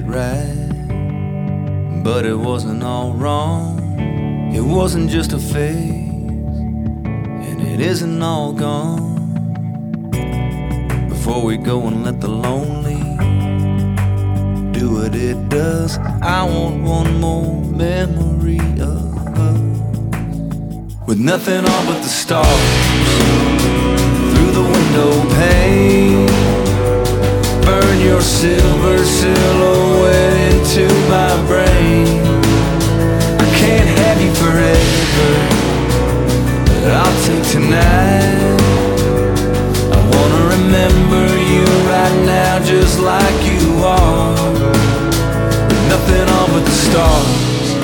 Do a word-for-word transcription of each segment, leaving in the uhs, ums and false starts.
it right, but it wasn't all wrong. It wasn't just a phase, and it isn't all gone. Before we go and let the lonely do what it does, I want one more memory of us, with nothing on but the stars through the window pane. Burn your silver silhouette into my brain. I can't have you forever, but I'll take tonight. I wanna remember you right now just like you are, with nothing on but the stars.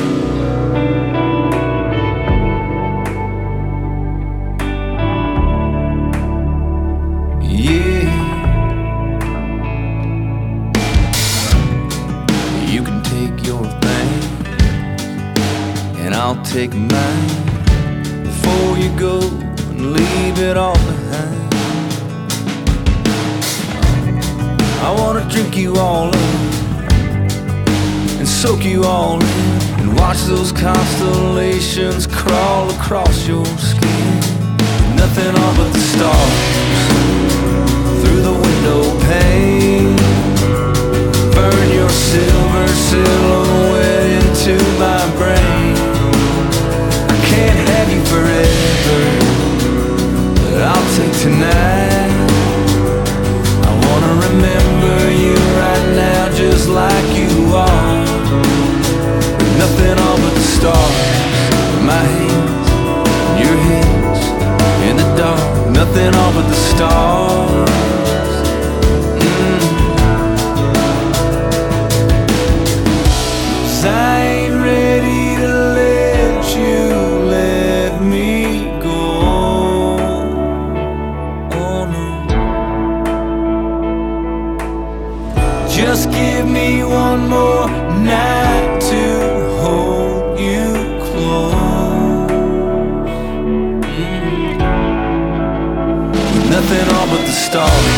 Yeah, you can take your thing and I'll take mine, before you go and leave it all behind. I wanna drink you all up and soak you all in, and watch those constellations crawl across your skin. Nothing on but the stars through the window pane. Burn your silver silhouette into my brain. I can't have you forever, but I'll take tonight. I wanna remember you right now just like you are, with nothing on but the stars. My hands, your hands in the dark, nothing on but the stars. Mm. 'Cause I ain't ready to let you let me go. Oh no. Just give me one more night to hold you close. Mm. With nothing on but the stars.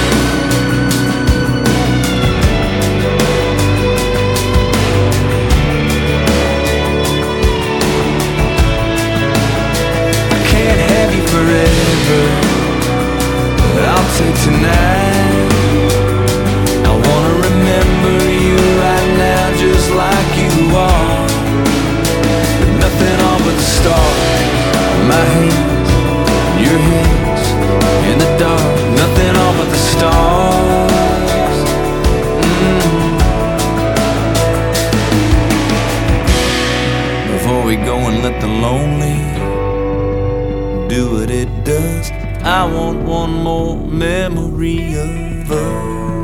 I can't have you forever, but I'll take tonight. I wanna remember you right now just like you are, with nothing on but the stars. My hands, your hands in the dark, nothing on but the stars. Mm. Before we go and let the lonely do what it does, I want one more memory of us.